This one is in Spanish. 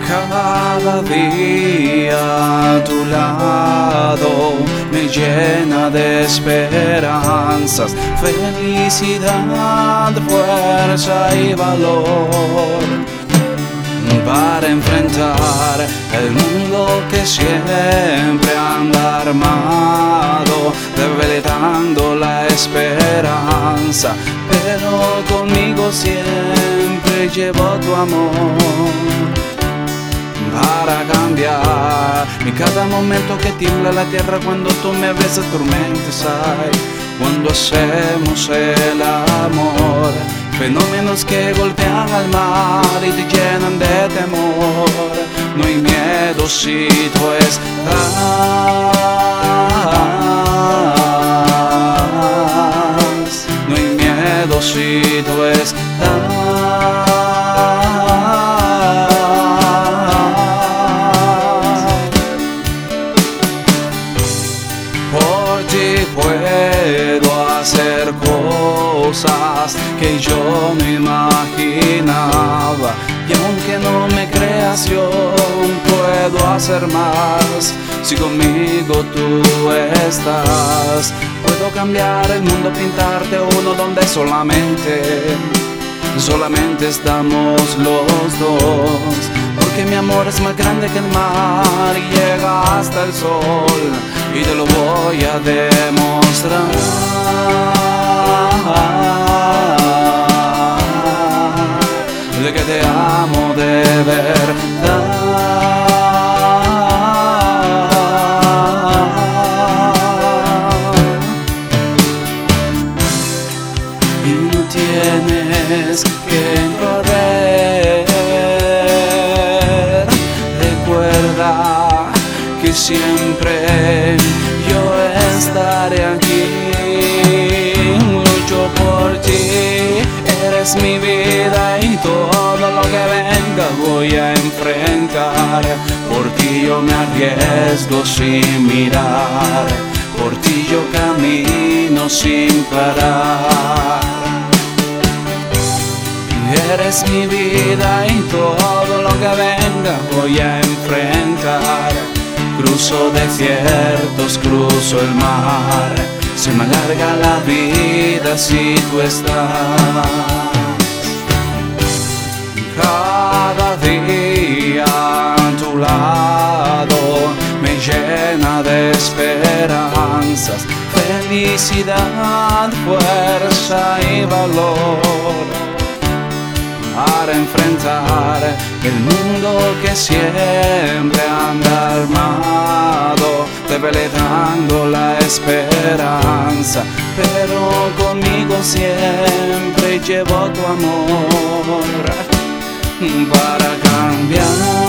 Cada día a tu lado me llena de esperanzas, felicidad, fuerza y valor para enfrentar el mundo que siempre anda armado, debilitando la esperanza, pero conmigo siempre llevo tu amor para cambiar. Y cada momento que tiembla la tierra cuando tú me besas, tormentas hay cuando hacemos el amor. Fenómenos que golpean al mar y te llenan de temor. No hay miedo si tú estás. No hay miedo si tú estás. Por ti puedo hacer cosas que yo no imaginaba, y aunque no me creas yo puedo hacer más. Si conmigo tú estás, puedo cambiar el mundo, pintarte uno donde solamente estamos los dos. Porque mi amor es más grande que el mar y llega hasta el sol, y te lo voy a demostrar. De que te amo de verdad. Y no tienes que correr. Recuerda que siempre yo estaré aquí. Lucho por ti, eres mi vida, y todo lo que venga voy a enfrentar. Por ti yo me arriesgo sin mirar, por ti yo camino sin parar. Eres mi vida y todo lo que venga voy a enfrentar. Cruzo desiertos, cruzo el mar, se me alarga la vida si tú estás. Cada día a tu lado me llena de esperanzas, felicidad, fuerza y valor para enfrentar el mundo que siempre anda armado, debilitando la esperanza, pero conmigo siempre llevo tu amor para cambiar.